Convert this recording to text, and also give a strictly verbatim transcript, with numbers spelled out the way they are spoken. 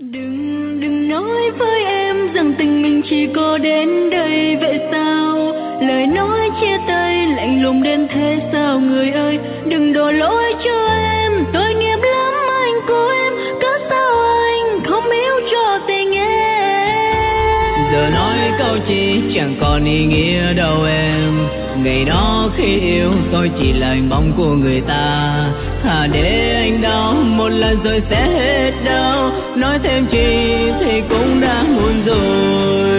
Đừng, đừng nói với em rằng tình mình chỉ có đến đây vậy sao? Lời nói chia tay lạnh lùng đến thế sao người ơi? Đừng đổ lỗi cho em, tội nghiệp lắm anh của em. Cớ sao anh không hiểu cho tình em? Giờ nói câu chi chẳng còn ý nghĩa đâu em. Ngày đó khi yêu tôi chỉ là hình bóng của người ta. Thà để anh đau một lần rồi sẽ hết đau. Nói thêm chi thì cũng đã muộn rồi.